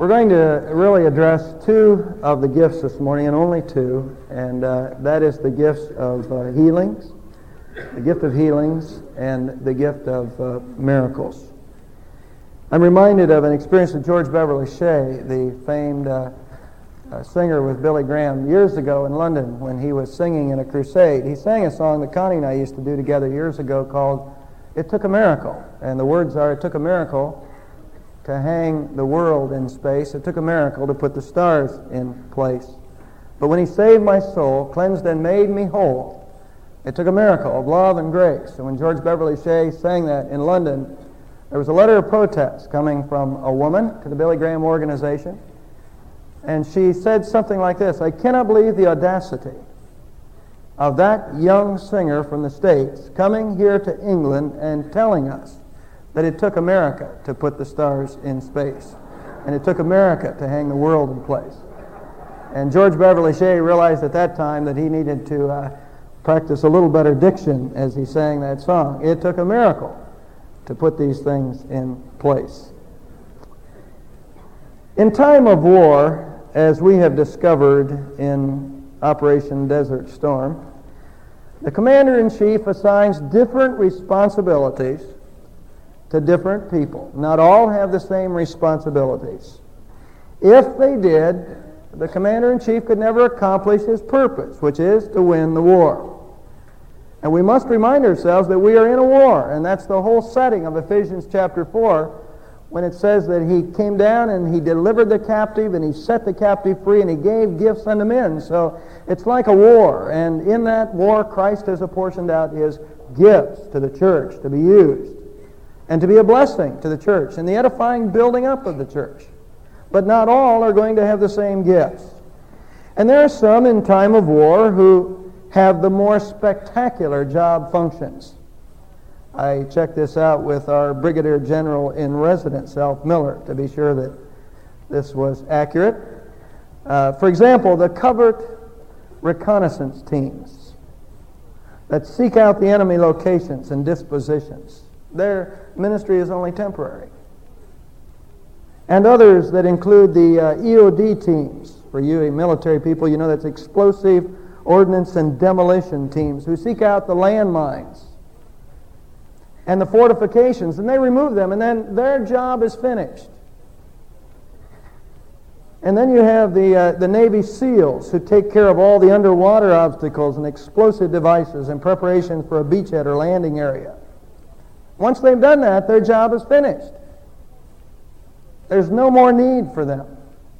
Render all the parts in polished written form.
We're going to really address two of the gifts this morning, and only two, and that is the gifts of healings, the gift of healings, and the gift of miracles. I'm reminded of an experience of George Beverly Shea, the famed singer with Billy Graham, years ago in London when he was singing in a crusade. He sang a song that Connie and I used to do together years ago called "It Took a Miracle," and the words are, "It took a miracle to hang the world in space. It took a miracle to put the stars in place. But when he saved my soul, cleansed and made me whole, it took a miracle of love and grace." And when George Beverly Shea sang that in London, there was a letter of protest coming from a woman to the Billy Graham organization. And she said something like this: "I cannot believe the audacity of that young singer from the States coming here to England and telling us that it took America to put the stars in space, and it took America to hang the world in place." And George Beverly Shea realized at that time that he needed to practice a little better diction as he sang that song. It took a miracle to put these things in place. In time of war, as we have discovered in Operation Desert Storm, the Commander-in-Chief assigns different responsibilities to different people. Not all have the same responsibilities. If they did, the Commander-in-Chief could never accomplish his purpose, which is to win the war. And we must remind ourselves that we are in a war, and that's the whole setting of Ephesians chapter 4, when it says that he came down and he delivered the captive and he set the captive free and he gave gifts unto men. So it's like a war, and in that war Christ has apportioned out his gifts to the church to be used and to be a blessing to the church and the edifying building up of the church. But not all are going to have the same gifts. And there are some in time of war who have the more spectacular job functions. I checked this out with our Brigadier General in Residence, Alf Miller, to be sure that this was accurate. For example, the covert reconnaissance teams that seek out the enemy locations and dispositions. Their ministry is only temporary. And others that include the EOD teams. For you military people, you know that's explosive ordnance and demolition teams who seek out the landmines and the fortifications, and they remove them, and then their job is finished. And then you have the Navy SEALs who take care of all the underwater obstacles and explosive devices in preparation for a beachhead or landing area. Once they've done that, their job is finished. There's no more need for them.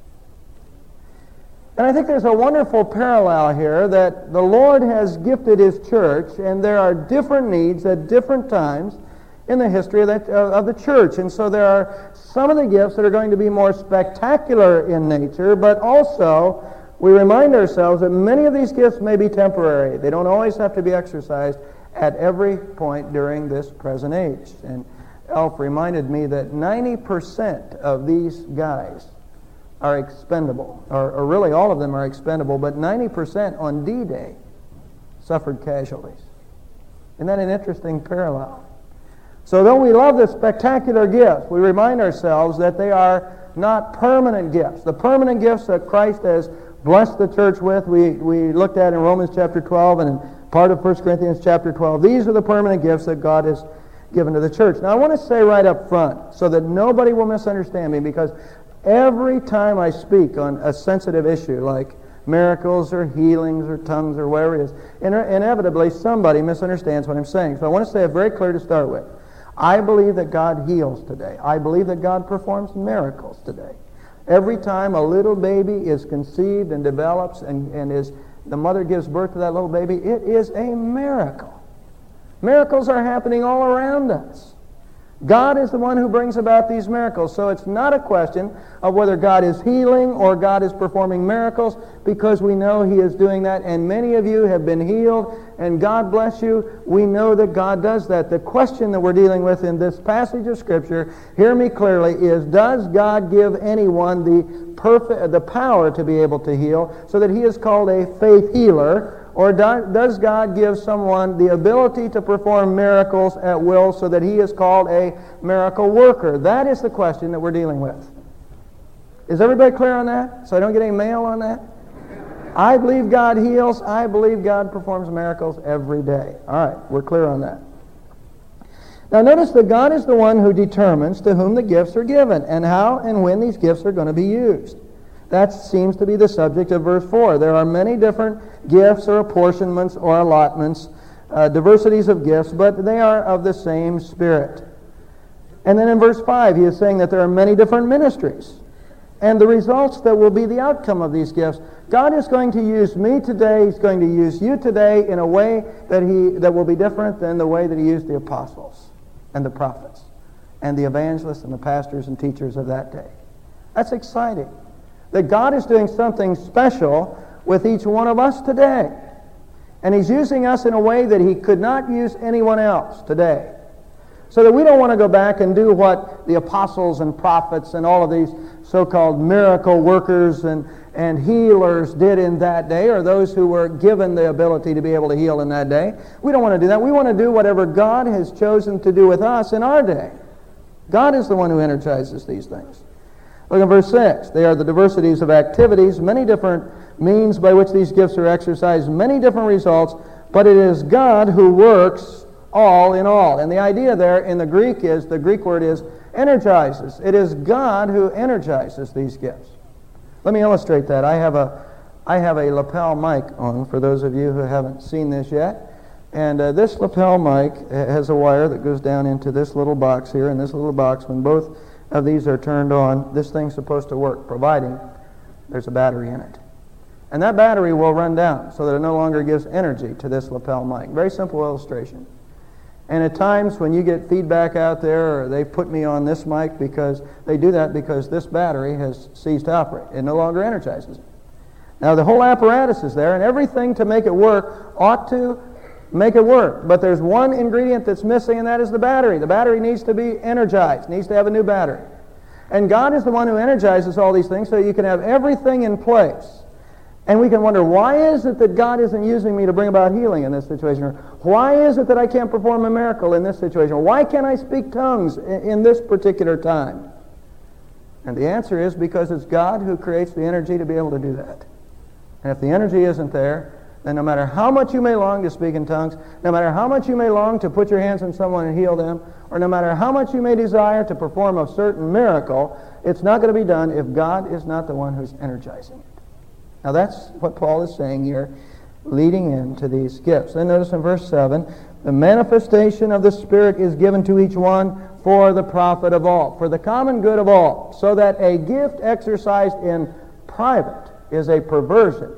And I think there's a wonderful parallel here that the Lord has gifted his church, and there are different needs at different times in the history of the church. And so there are some of the gifts that are going to be more spectacular in nature, but also we remind ourselves that many of these gifts may be temporary. They don't always have to be exercised at every point during this present age. And Alf reminded me that 90% of these guys are expendable, or really all of them are expendable, but 90% on D-Day suffered casualties. Isn't that an interesting parallel? So though we love the spectacular gifts, we remind ourselves that they are not permanent gifts. The permanent gifts that Christ has blessed the church with, we looked at in Romans chapter 12 and in part of 1 Corinthians chapter 12. These are the permanent gifts that God has given to the church. Now I want to say right up front, so that nobody will misunderstand me, because every time I speak on a sensitive issue like miracles or healings or tongues or whatever it is, inevitably somebody misunderstands what I'm saying. So I want to say it very clear to start with. I believe that God heals today. I believe that God performs miracles today. Every time a little baby is conceived and develops and the mother gives birth to that little baby, it is a miracle. Miracles are happening all around us. God is the one who brings about these miracles. So it's not a question of whether God is healing or God is performing miracles, because we know he is doing that, and many of you have been healed, and God bless you. We know that God does that. The question that we're dealing with in this passage of Scripture, hear me clearly, is does God give anyone the power to be able to heal, so that he is called a faith healer? Or does God give someone the ability to perform miracles at will, so that he is called a miracle worker? That is the question that we're dealing with. Is everybody clear on that? So I don't get any mail on that? I believe God heals. I believe God performs miracles every day. All right, we're clear on that. Now notice that God is the one who determines to whom the gifts are given and how and when these gifts are going to be used. That seems to be the subject of verse 4. There are many different gifts or apportionments or allotments, diversities of gifts, but they are of the same Spirit. And then in verse 5, he is saying that there are many different ministries. And the results that will be the outcome of these gifts. God is going to use me today. He's going to use you today in a way that will be different than the way that he used the apostles and the prophets and the evangelists and the pastors and teachers of that day. That's exciting. That God is doing something special with each one of us today. And he's using us in a way that he could not use anyone else today. So that we don't want to go back and do what the apostles and prophets and all of these so-called miracle workers and healers did in that day, or those who were given the ability to be able to heal in that day. We don't want to do that. We want to do whatever God has chosen to do with us in our day. God is the one who energizes these things. Look at verse 6. They are the diversities of activities, many different means by which these gifts are exercised, many different results, but it is God who works all in all. And the idea there in the Greek word is energizes. It is God who energizes these gifts. Let me illustrate that. I have a lapel mic on, for those of you who haven't seen this yet. And this lapel mic has a wire that goes down into this little box here. And this little box, when both of these are turned on, this thing's supposed to work, providing there's a battery in it. And that battery will run down so that it no longer gives energy to this lapel mic. Very simple illustration. And at times when you get feedback out there, or they put me on this mic because they do that because this battery has ceased to operate. It no longer energizes it. Now the whole apparatus is there, and everything to make it work ought to make it work. But there's one ingredient that's missing, and that is the battery. The battery needs to be energized, needs to have a new battery. And God is the one who energizes all these things so you can have everything in place. And we can wonder, why is it that God isn't using me to bring about healing in this situation? Or why is it that I can't perform a miracle in this situation? Or why can't I speak tongues in this particular time? And the answer is because it's God who creates the energy to be able to do that. And if the energy isn't there, then no matter how much you may long to speak in tongues, no matter how much you may long to put your hands on someone and heal them, or no matter how much you may desire to perform a certain miracle, it's not going to be done if God is not the one who's energizing it. Now that's what Paul is saying here, leading into these gifts. Then notice in verse 7, the manifestation of the Spirit is given to each one for the profit of all, for the common good of all, so that a gift exercised in private is a perversion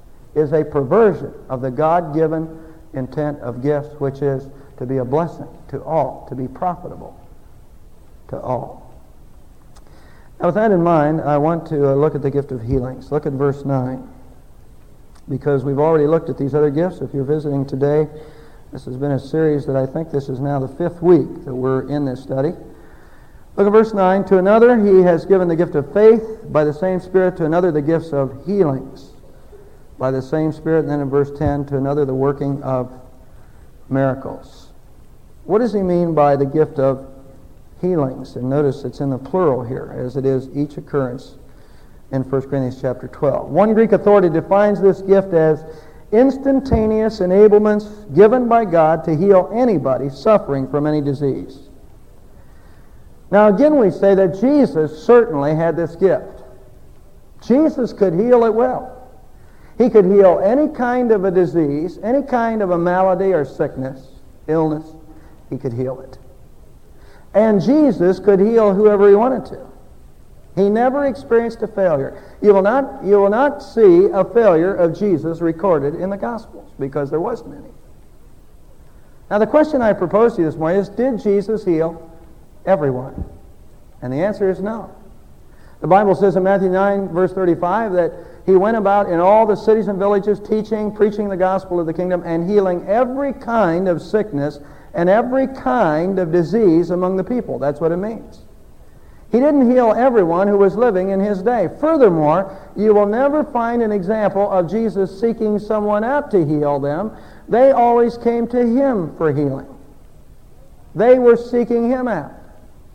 of the God-given intent of gifts, which is to be a blessing to all, to be profitable to all. Now with that in mind, I want to look at the gift of healings. Look at verse 9. Because we've already looked at these other gifts. If you're visiting today, this has been a series that I think this is now the 5th week that we're in this study. Look at verse 9. To another he has given the gift of faith by the same Spirit, to another the gifts of healings by the same Spirit. And then in verse 10, to another the working of miracles. What does he mean by the gift of healings? And notice it's in the plural here, as it is each occurrence in 1 Corinthians chapter 12. One Greek authority defines this gift as instantaneous enablements given by God to heal anybody suffering from any disease. Now again we say that Jesus certainly had this gift. Jesus could heal it well. He could heal any kind of a disease, any kind of a malady or sickness, illness. He could heal it. And Jesus could heal whoever he wanted to. He never experienced a failure. You will not see a failure of Jesus recorded in the Gospels, because there wasn't any. Now the question I propose to you this morning is, did Jesus heal everyone? And the answer is no. The Bible says in Matthew 9, verse 35, that he went about in all the cities and villages, teaching, preaching the gospel of the kingdom, and healing every kind of sickness and every kind of disease among the people. That's what it means. He didn't heal everyone who was living in his day. Furthermore, you will never find an example of Jesus seeking someone out to heal them. They always came to him for healing. They were seeking him out.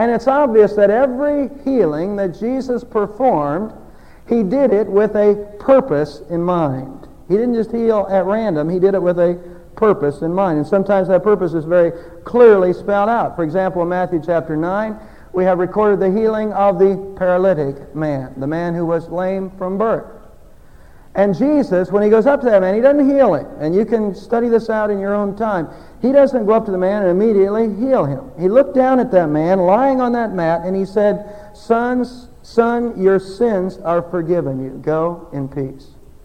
And it's obvious that every healing that Jesus performed, he did it with a purpose in mind. He didn't just heal at random. He did it with a purpose in mind. And sometimes that purpose is very clearly spelled out. For example, in Matthew chapter 9, we have recorded the healing of the paralytic man, the man who was lame from birth. And Jesus, when he goes up to that man, he doesn't heal him. And you can study this out in your own time. He doesn't go up to the man and immediately heal him. He looked down at that man lying on that mat, and he said, Son, your sins are forgiven you. Go in peace.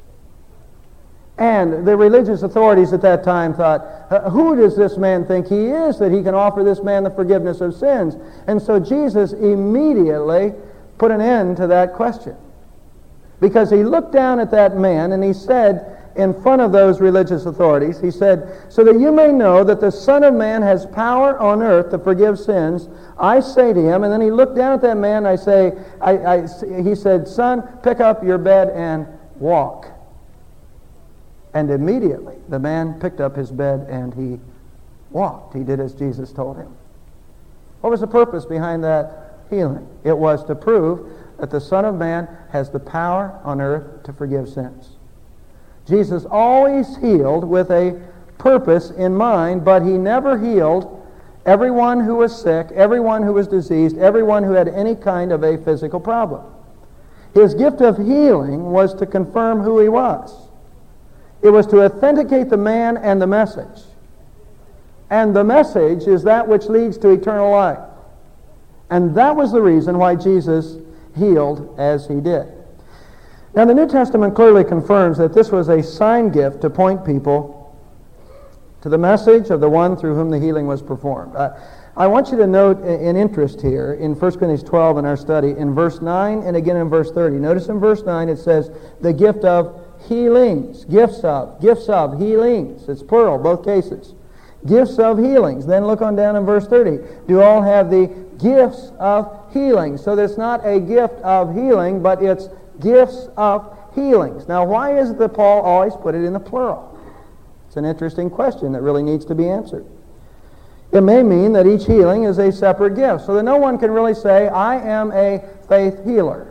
And the religious authorities at that time thought, who does this man think he is that he can offer this man the forgiveness of sins? And so Jesus immediately put an end to that question. Because he looked down at that man and he said, in front of those religious authorities, he said, so that you may know that the Son of Man has power on earth to forgive sins, I say to him, and then he looked down at that man, he said, Son, pick up your bed and walk. And immediately the man picked up his bed and he walked. He did as Jesus told him. What was the purpose behind that healing? It was to prove that the Son of Man has the power on earth to forgive sins. Jesus always healed with a purpose in mind, but he never healed everyone who was sick, everyone who was diseased, everyone who had any kind of a physical problem. His gift of healing was to confirm who he was. It was to authenticate the man and the message. And the message is that which leads to eternal life. And that was the reason why Jesus healed as he did. Now, the New Testament clearly confirms that this was a sign gift to point people to the message of the one through whom the healing was performed. I want you to note an interest here in 1 Corinthians 12 in our study, in verse 9 and again in verse 30. Notice in verse 9 it says, the gift of healings, gifts of healings. It's plural, both cases. Gifts of healings. Then look on down in verse 30. Do all have the gifts of healing? So there's not a gift of healing, but it's gifts of healings. Now, why is it that Paul always put it in the plural? It's an interesting question that really needs to be answered. It may mean that each healing is a separate gift, so that no one can really say, I am a faith healer.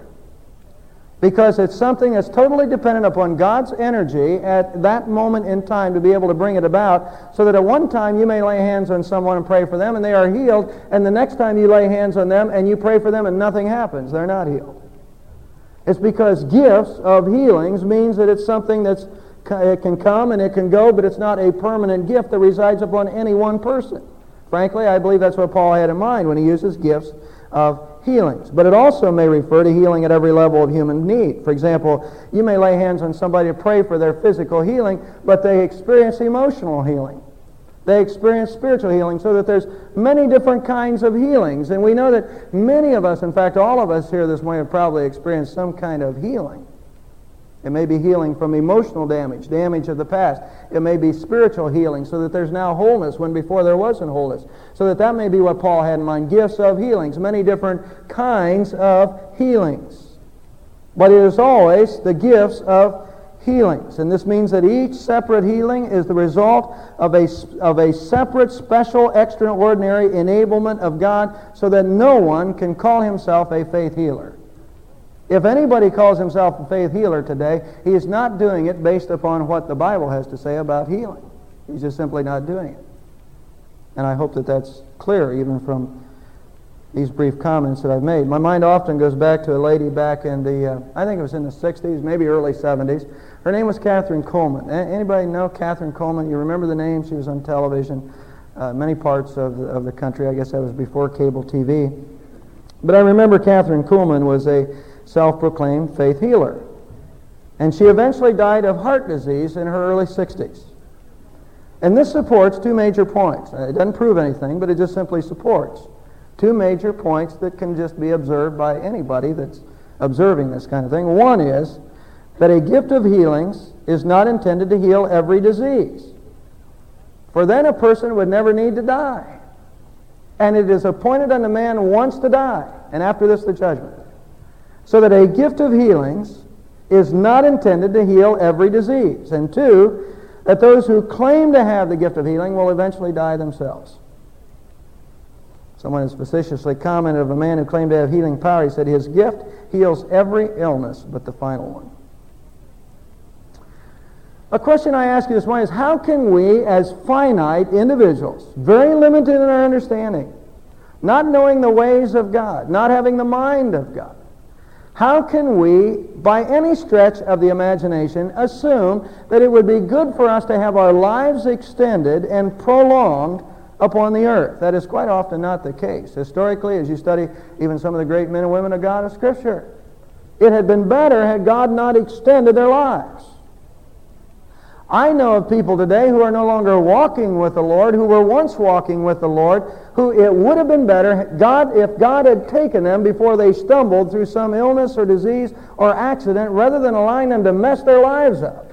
Because it's something that's totally dependent upon God's energy at that moment in time to be able to bring it about, so that at one time you may lay hands on someone and pray for them and they are healed, and the next time you lay hands on them and you pray for them and nothing happens. They're not healed. It's because gifts of healings means that it's something it can come and it can go, but it's not a permanent gift that resides upon any one person. Frankly, I believe that's what Paul had in mind when he uses gifts of healings. But it also may refer to healing at every level of human need. For example, you may lay hands on somebody to pray for their physical healing, but they experience emotional healing. They experience spiritual healing, so that there's many different kinds of healings. And we know that many of us, in fact all of us here this morning, have probably experienced some kind of healing. It may be healing from emotional damage of the past. It may be spiritual healing, so that there's now wholeness when before there wasn't wholeness. So that may be what Paul had in mind, gifts of healings, many different kinds of healings. But it is always the gifts of healings. And this means that each separate healing is the result of a separate, special, extraordinary enablement of God, so that no one can call himself a faith healer. If anybody calls himself a faith healer today, he is not doing it based upon what the Bible has to say about healing. He's just simply not doing it. And I hope that that's clear even from these brief comments that I've made. My mind often goes back to a lady back in I think it was in the 60s, maybe early 70s. Her name was Catherine Coleman. Anybody know Catherine Coleman? You remember the name? She was on television, many parts of the country. I guess that was before cable TV. But I remember Catherine Coleman was a self-proclaimed faith healer. And she eventually died of heart disease in her early 60s. And this supports two major points. It doesn't prove anything, but it just simply supports two major points that can just be observed by anybody that's observing this kind of thing. One is that a gift of healings is not intended to heal every disease. For then a person would never need to die. And it is appointed unto man once to die, and after this the judgment. So that a gift of healings is not intended to heal every disease. And two, that those who claim to have the gift of healing will eventually die themselves. Someone has facetiously commented of a man who claimed to have healing power. He said, his gift heals every illness but the final one. A question I ask you this morning is, how can we, as finite individuals, very limited in our understanding, not knowing the ways of God, not having the mind of God, how can we, by any stretch of the imagination, assume that it would be good for us to have our lives extended and prolonged upon the earth? That is quite often not the case. Historically, as you study even some of the great men and women of God of Scripture, it had been better had God not extended their lives. I know of people today who are no longer walking with the Lord, who were once walking with the Lord, who it would have been better if God had taken them before they stumbled through some illness or disease or accident, rather than allowing them to mess their lives up.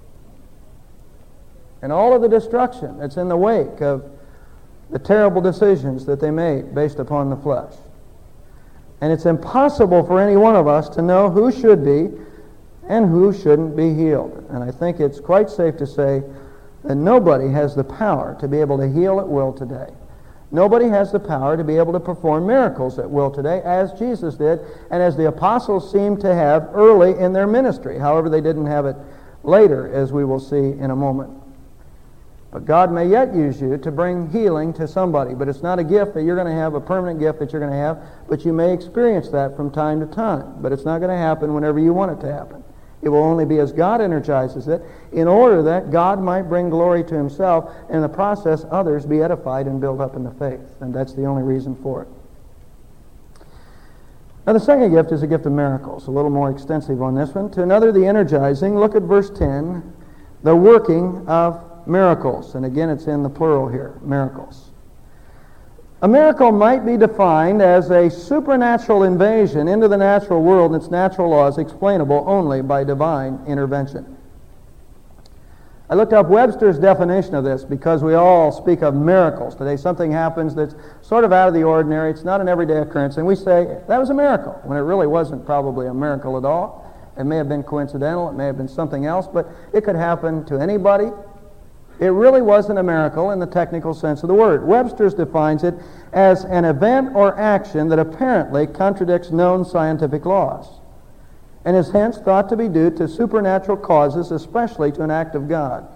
And all of the destruction that's in the wake of the terrible decisions that they made based upon the flesh. And it's impossible for any one of us to know who should be and who shouldn't be healed. And I think it's quite safe to say that nobody has the power to be able to heal at will today. Nobody has the power to be able to perform miracles at will today, as Jesus did, and as the apostles seemed to have early in their ministry. However, they didn't have it later, as we will see in a moment. But God may yet use you to bring healing to somebody. But it's not a gift that you're going to have, a permanent gift that you're going to have, but you may experience that from time to time. But it's not going to happen whenever you want it to happen. It will only be as God energizes it, in order that God might bring glory to Himself, and in the process others be edified and built up in the faith. And that's the only reason for it. Now the second gift is a gift of miracles, a little more extensive on this one. To another, the energizing. Look at verse 10, the working of miracles. And again, it's in the plural here, miracles. A miracle might be defined as a supernatural invasion into the natural world and its natural laws, explainable only by divine intervention. I looked up Webster's definition of this because we all speak of miracles today. Something happens that's sort of out of the ordinary. It's not an everyday occurrence. And we say, that was a miracle, when it really wasn't probably a miracle at all. It may have been coincidental. It may have been something else. But it could happen to anybody. It really wasn't a miracle in the technical sense of the word. Webster's defines it as an event or action that apparently contradicts known scientific laws, and is hence thought to be due to supernatural causes, especially to an act of God.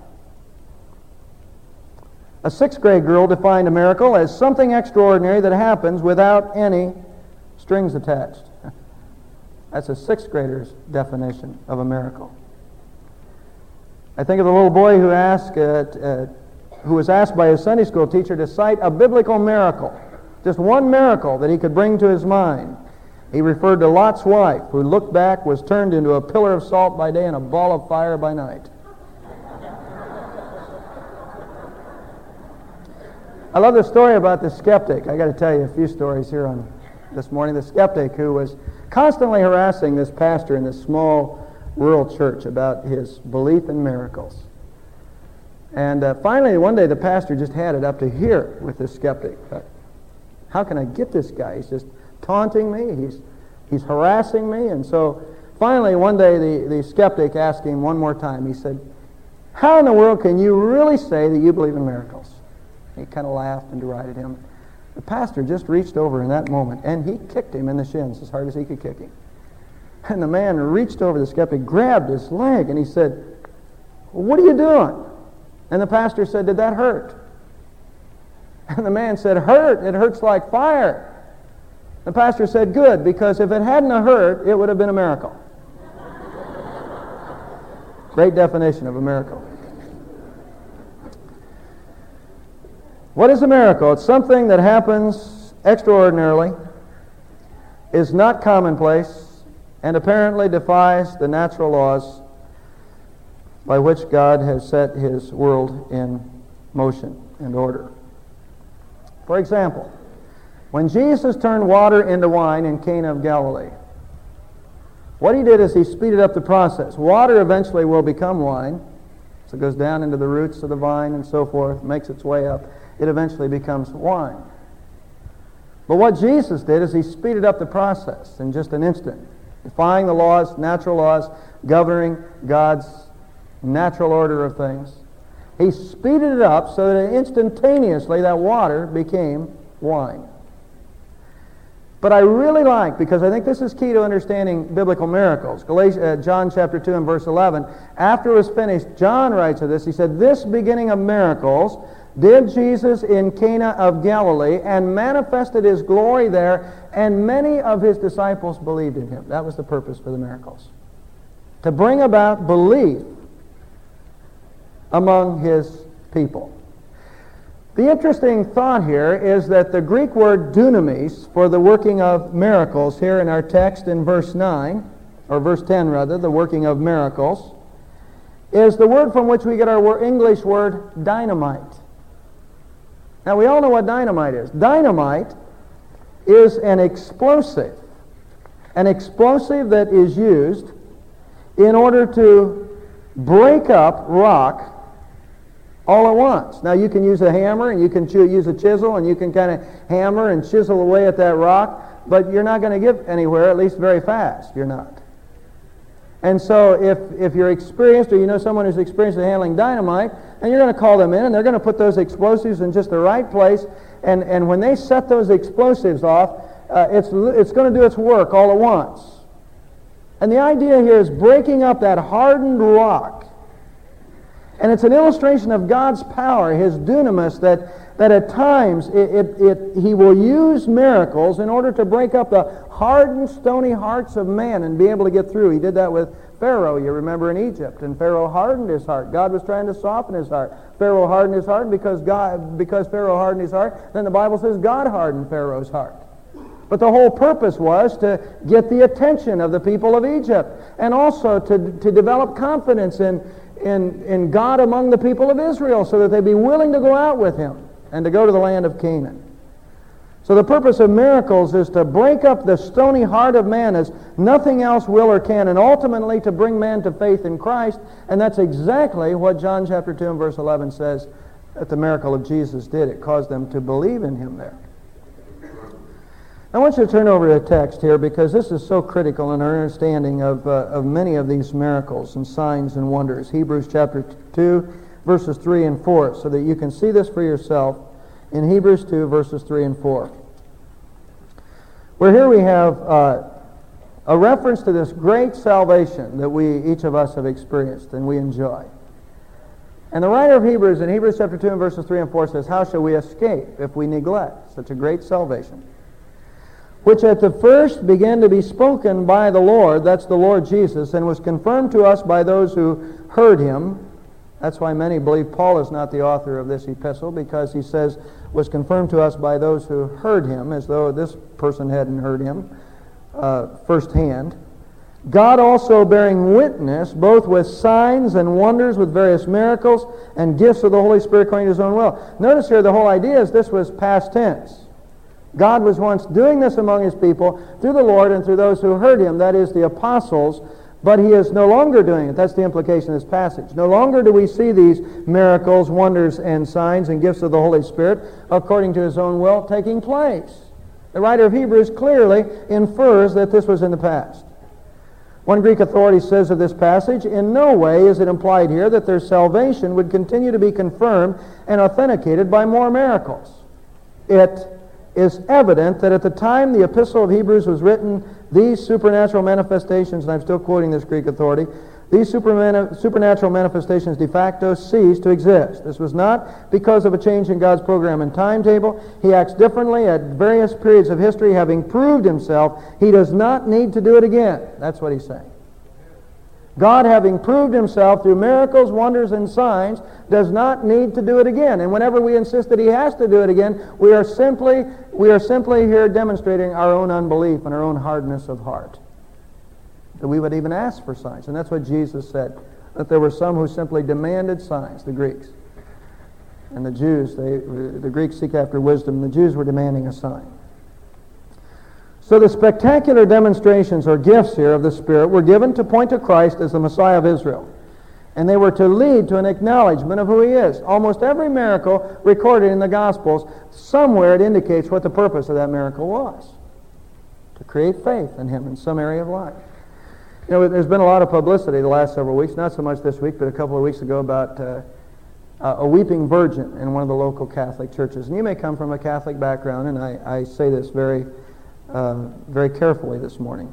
A sixth grade girl defined a miracle as something extraordinary that happens without any strings attached. That's a sixth grader's definition of a miracle. I think of the little boy who was asked by his Sunday school teacher to cite a biblical miracle, just one miracle that he could bring to his mind. He referred to Lot's wife, who looked back, was turned into a pillar of salt by day and a ball of fire by night. I love the story about the skeptic. I got to tell you a few stories here on this morning. The skeptic who was constantly harassing this pastor in this small rural church about his belief in miracles. And finally, one day, the pastor just had it up to here with this skeptic. How can I get this guy? He's just taunting me. He's harassing me. And so finally, one day, the skeptic asked him one more time. He said, how in the world can you really say that you believe in miracles? He kind of laughed and derided him. The pastor just reached over in that moment, and he kicked him in the shins as hard as he could kick him. And the man reached over the skeptic, grabbed his leg, and he said, what are you doing? And the pastor said, did that hurt? And the man said, hurt? It hurts like fire. The pastor said, good, because if it hadn't hurt, it would have been a miracle. Great definition of a miracle. What is a miracle? It's something that happens extraordinarily, is not commonplace, and apparently defies the natural laws by which God has set His world in motion and order. For example, when Jesus turned water into wine in Cana of Galilee, what He did is He speeded up the process. Water eventually will become wine, so it goes down into the roots of the vine and so forth, makes its way up. It eventually becomes wine. But what Jesus did is He speeded up the process in just an instant, defying the laws, natural laws, governing God's natural order of things. He speeded it up so that instantaneously that water became wine. But I really like, because I think this is key to understanding biblical miracles, John chapter 2 and verse 11. After it was finished, John writes of this. He said, "This beginning of miracles did Jesus in Cana of Galilee, and manifested his glory there, and many of his disciples believed in him." That was the purpose for the miracles, to bring about belief among his people. The interesting thought here is that the Greek word dunamis for the working of miracles here in our text in verse 9, or verse 10 rather, the working of miracles, is the word from which we get our English word dynamite. Now we all know what dynamite is. Dynamite is an explosive that is used in order to break up rock all at once. Now you can use a hammer and you can use a chisel and you can kind of hammer and chisel away at that rock, but you're not going to get anywhere, at least very fast. You're not. And so if you're experienced, or you know someone who's experienced in handling dynamite, and you're going to call them in and they're going to put those explosives in just the right place, and when they set those explosives off, it's going to do its work all at once. And the idea here is breaking up that hardened rock. And it's an illustration of God's power, his dunamis, that at times he will use miracles in order to break up the hardened, stony hearts of man and be able to get through. He did that with Pharaoh, you remember, in Egypt. And Pharaoh hardened his heart. God was trying to soften his heart. Pharaoh hardened his heart, and because Pharaoh hardened his heart, then the Bible says God hardened Pharaoh's heart. But the whole purpose was to get the attention of the people of Egypt, and also to develop confidence in God among the people of Israel, so that they'd be willing to go out with him and to go to the land of Canaan. So the purpose of miracles is to break up the stony heart of man as nothing else will or can, and ultimately to bring man to faith in Christ. And that's exactly what John chapter 2 and verse 11 says that the miracle of Jesus did. It caused them to believe in him there. I want you to turn over to the text here, because this is so critical in our understanding of many of these miracles and signs and wonders. Hebrews chapter 2, verses 3 and 4, so that you can see this for yourself in Hebrews 2, verses 3 and 4. Where here we have a reference to this great salvation that each of us have experienced and we enjoy. And the writer of Hebrews, in Hebrews chapter 2 and verses 3 and 4, says, "How shall we escape if we neglect such a great salvation, which at the first began to be spoken by the Lord," that's the Lord Jesus, "and was confirmed to us by those who heard him." That's why many believe Paul is not the author of this epistle, because he says, "was confirmed to us by those who heard him," as though this person hadn't heard him firsthand. "God also bearing witness, both with signs and wonders, with various miracles and gifts of the Holy Spirit according to his own will." Notice here the whole idea is this was past tense. God was once doing this among his people through the Lord and through those who heard him, that is, the apostles, but he is no longer doing it. That's the implication of this passage. No longer do we see these miracles, wonders, and signs and gifts of the Holy Spirit according to his own will taking place. The writer of Hebrews clearly infers that this was in the past. One Greek authority says of this passage, "In no way is it implied here that their salvation would continue to be confirmed and authenticated by more miracles. It is evident that at the time the epistle of Hebrews was written, these supernatural manifestations," and I'm still quoting this Greek authority, "these supernatural manifestations de facto ceased to exist. This was not because of a change in God's program and timetable. He acts differently at various periods of history. Having proved himself, he does not need to do it again." That's what he's saying. God, having proved himself through miracles, wonders, and signs, does not need to do it again. And whenever we insist that he has to do it again, we are simply here demonstrating our own unbelief and our own hardness of heart, that we would even ask for signs. And that's what Jesus said, that there were some who simply demanded signs, the Greeks. And the Jews, the Greeks seek after wisdom. The Jews were demanding a sign. So the spectacular demonstrations or gifts here of the Spirit were given to point to Christ as the Messiah of Israel. And they were to lead to an acknowledgement of who he is. Almost every miracle recorded in the Gospels, somewhere it indicates what the purpose of that miracle was. To create faith in him in some area of life. You know, there's been a lot of publicity the last several weeks, not so much this week, but a couple of weeks ago, about a weeping virgin in one of the local Catholic churches. And you may come from a Catholic background, and I say this very very carefully this morning.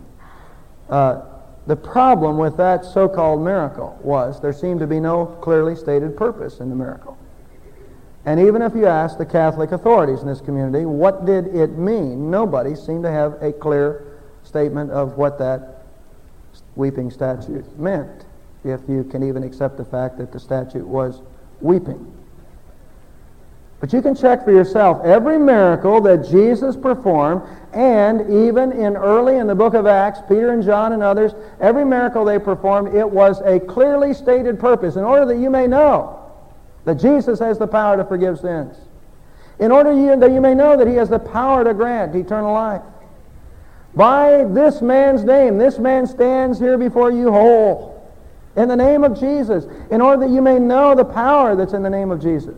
The problem with that so-called miracle was there seemed to be no clearly stated purpose in the miracle. And even if you ask the Catholic authorities in this community, what did it mean? Nobody seemed to have a clear statement of what that weeping statue meant, if you can even accept the fact that the statue was weeping. But you can check for yourself. Every miracle that Jesus performed, and even early in the book of Acts, Peter and John and others, every miracle they performed, it was a clearly stated purpose, in order that you may know that Jesus has the power to forgive sins. In order that you may know that He has the power to grant eternal life. By this man's name, this man stands here before you whole. In the name of Jesus. In order that you may know the power that's in the name of Jesus.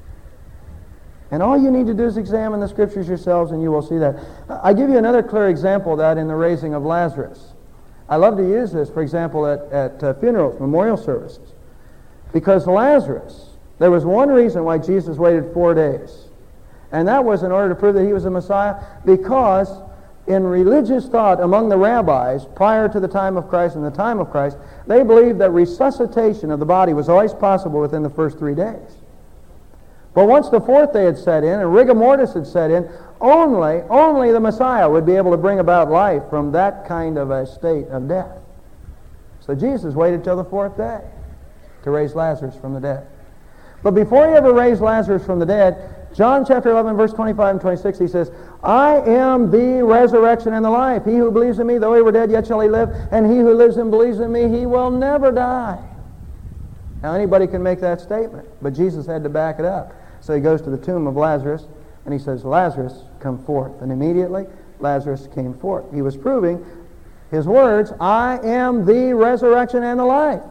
And all you need to do is examine the Scriptures yourselves and you will see that. I give you another clear example of that in the raising of Lazarus. I love to use this, for example, at funerals, memorial services. Because Lazarus, there was one reason why Jesus waited 4 days. And that was in order to prove that He was the Messiah, because in religious thought among the rabbis prior to the time of Christ and the time of Christ, they believed that resuscitation of the body was always possible within the first 3 days. But once the fourth day had set in and rigor mortis had set in, only the Messiah would be able to bring about life from that kind of a state of death. So Jesus waited till the fourth day to raise Lazarus from the dead. But before He ever raised Lazarus from the dead, John chapter 11, verse 25 and 26, He says, I am the resurrection and the life. He who believes in Me, though he were dead, yet shall he live. And he who lives and believes in Me, he will never die. Now anybody can make that statement, but Jesus had to back it up. So He goes to the tomb of Lazarus, and He says, Lazarus, come forth. And immediately, Lazarus came forth. He was proving His words, I am the resurrection and the life.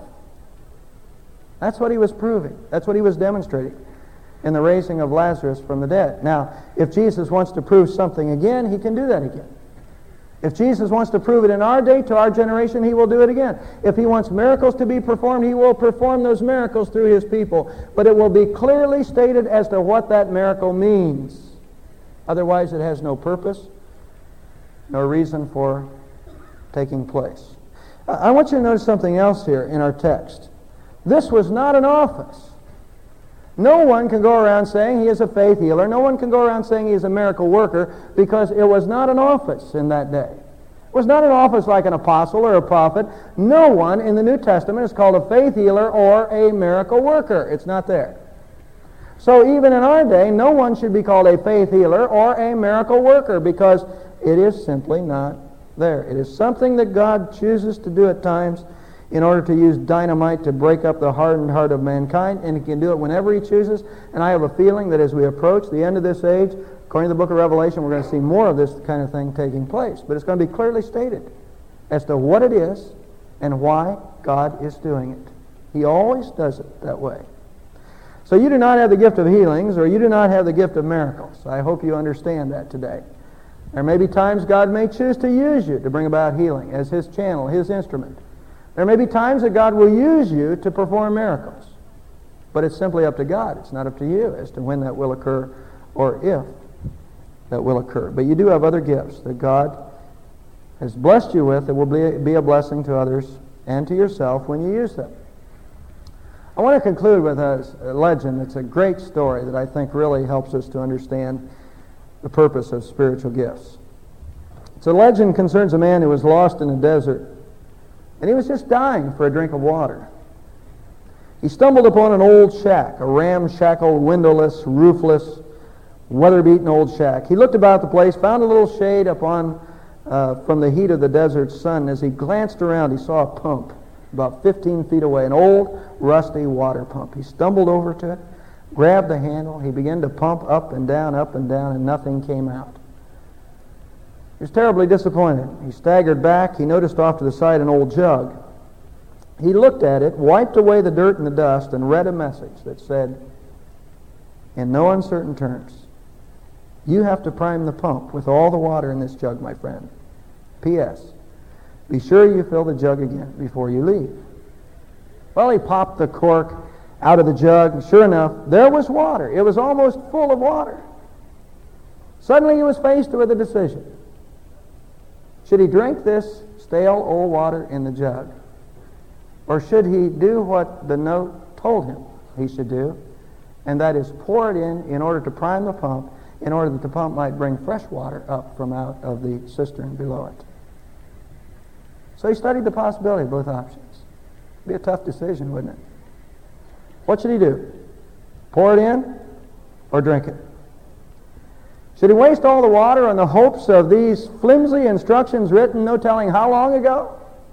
That's what He was proving. That's what He was demonstrating in the raising of Lazarus from the dead. Now, if Jesus wants to prove something again, He can do that again. If Jesus wants to prove it in our day, to our generation, He will do it again. If He wants miracles to be performed, He will perform those miracles through His people. But it will be clearly stated as to what that miracle means. Otherwise, it has no purpose, no reason for taking place. I want you to notice something else here in our text. This was not an office. No one can go around saying he is a faith healer. No one can go around saying he is a miracle worker, because it was not an office in that day. It was not an office like an apostle or a prophet. No one in the New Testament is called a faith healer or a miracle worker. It's not there. So even in our day, no one should be called a faith healer or a miracle worker, because it is simply not there. It is something that God chooses to do at times in order to use dynamite to break up the hardened heart of mankind, and He can do it whenever He chooses. And I have a feeling that as we approach the end of this age, according to the book of Revelation, we're going to see more of this kind of thing taking place. But it's going to be clearly stated as to what it is and why God is doing it. He always does it that way. So you do not have the gift of healings, or you do not have the gift of miracles. I hope you understand that today. There may be times God may choose to use you to bring about healing as His channel, His instrument. There may be times that God will use you to perform miracles. But it's simply up to God. It's not up to you as to when that will occur or if that will occur. But you do have other gifts that God has blessed you with that will be a blessing to others and to yourself when you use them. I want to conclude with a legend that's a great story that I think really helps us to understand the purpose of spiritual gifts. It's a legend concerns a man who was lost in a desert. And he was just dying for a drink of water. He stumbled upon an old shack, a ramshackle, windowless, roofless, weather-beaten old shack. He looked about the place, found a little shade from the heat of the desert sun. As he glanced around, he saw a pump about 15 feet away, an old, rusty water pump. He stumbled over to it, grabbed the handle. He began to pump up and down, and nothing came out. He was terribly disappointed. He staggered back. He noticed off to the side an old jug. He looked at it, wiped away the dirt and the dust, and read a message that said, in no uncertain terms, you have to prime the pump with all the water in this jug, my friend. P.S. Be sure you fill the jug again before you leave. Well, he popped the cork out of the jug, and sure enough, there was water. It was almost full of water. Suddenly he was faced with a decision. Should he drink this stale old water in the jug? Or should he do what the note told him he should do, and that is pour it in order to prime the pump, in order that the pump might bring fresh water up from out of the cistern below it? So he studied the possibility of both options. It'd be a tough decision, wouldn't it? What should he do? Pour it in or drink it? Should he waste all the water on the hopes of these flimsy instructions written no telling how long ago?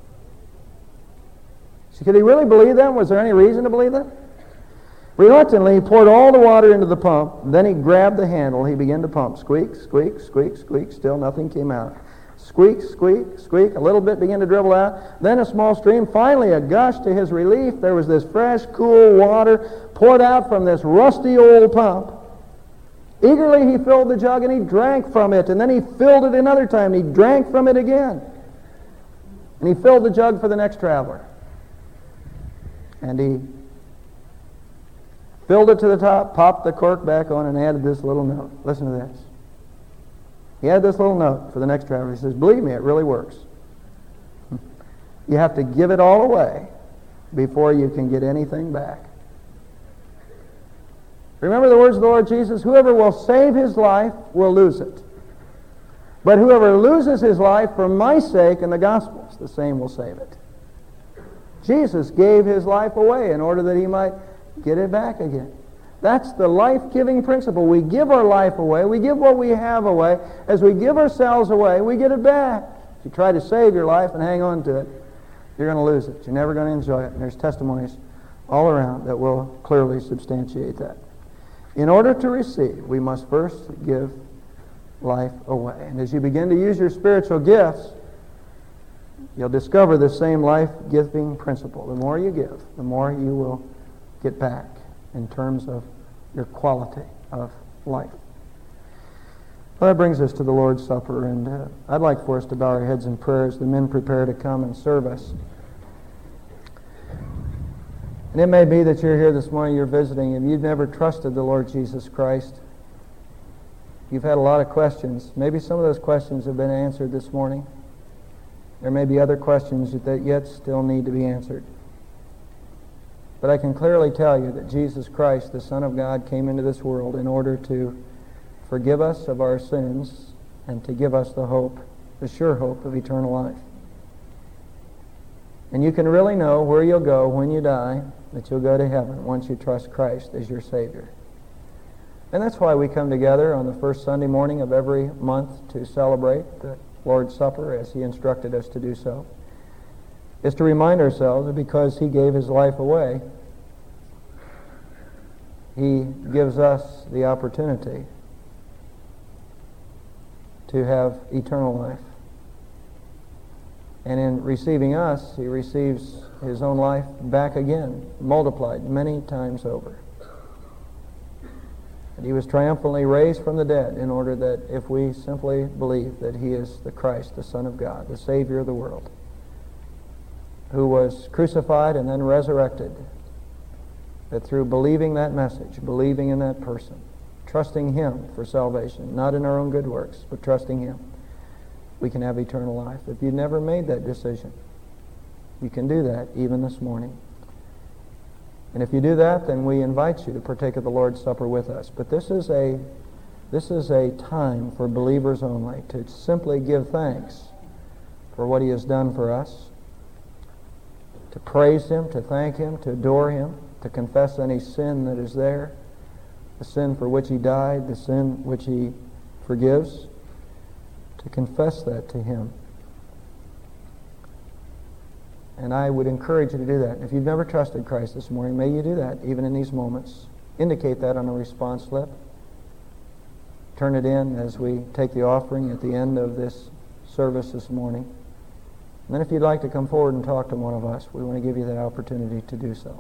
Could he really believe them? Was there any reason to believe them? Reluctantly, he poured all the water into the pump. Then he grabbed the handle. He began to pump. Squeak, squeak, squeak, squeak. Still nothing came out. Squeak, squeak, squeak. A little bit began to dribble out. Then a small stream. Finally, a gush. To his relief, there was this fresh, cool water poured out from this rusty old pump. Eagerly, he filled the jug and he drank from it. And then he filled it another time. He drank from it again. And he filled the jug for the next traveler. And he filled it to the top, popped the cork back on, and added this little note. Listen to this. He had this little note for the next traveler. He says, believe me, it really works. You have to give it all away before you can get anything back. Remember the words of the Lord Jesus, whoever will save his life will lose it. But whoever loses his life for my sake and the gospel's, the same will save it. Jesus gave his life away in order that he might get it back again. That's the life-giving principle. We give our life away. We give what we have away. As we give ourselves away, we get it back. If you try to save your life and hang on to it, you're going to lose it. You're never going to enjoy it. And there's testimonies all around that will clearly substantiate that. In order to receive, we must first give life away. And as you begin to use your spiritual gifts, you'll discover the same life-giving principle. The more you give, the more you will get back in terms of your quality of life. Well, that brings us to the Lord's Supper, and I'd like for us to bow our heads in prayer as the men prepare to come and serve us. And it may be that you're here this morning, you're visiting, and you've never trusted the Lord Jesus Christ. You've had a lot of questions. Maybe some of those questions have been answered this morning. There may be other questions that yet still need to be answered. But I can clearly tell you that Jesus Christ, the Son of God, came into this world in order to forgive us of our sins and to give us the hope, the sure hope of eternal life. And you can really know where you'll go when you die, that you'll go to heaven once you trust Christ as your Savior. And that's why we come together on the first Sunday morning of every month to celebrate the Lord's Supper as he instructed us to do so, is to remind ourselves that because he gave his life away, he gives us the opportunity to have eternal life. And in receiving us, he receives his own life back again, multiplied many times over. And he was triumphantly raised from the dead in order that if we simply believe that he is the Christ, the Son of God, the Savior of the world, who was crucified and then resurrected, that through believing that message, believing in that person, trusting him for salvation, not in our own good works, but trusting him, we can have eternal life. If you've never made that decision, you can do that even this morning. And if you do that, then we invite you to partake of the Lord's Supper with us. But this is a time for believers only, to simply give thanks for what he has done for us, to praise him, to thank him, to adore him, to confess any sin that is there, the sin for which he died, the sin which he forgives, to confess that to him. And I would encourage you to do that. If you've never trusted Christ this morning, may you do that even in these moments. Indicate that on a response slip. Turn it in as we take the offering at the end of this service this morning. And then if you'd like to come forward and talk to one of us, we want to give you that opportunity to do so.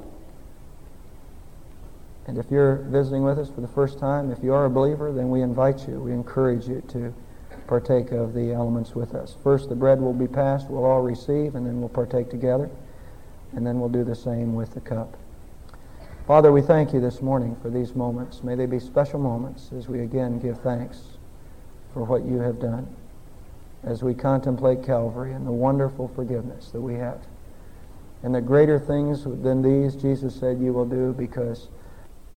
And if you're visiting with us for the first time, if you are a believer, then we invite you, we encourage you to partake of the elements with us. First, the bread will be passed, we'll all receive, and then we'll partake together, and then we'll do the same with the cup. Father, we thank you this morning for these moments. May they be special moments as we again give thanks for what you have done. as we contemplate Calvary and the wonderful forgiveness that we have. And the greater things than these, Jesus said, you will do because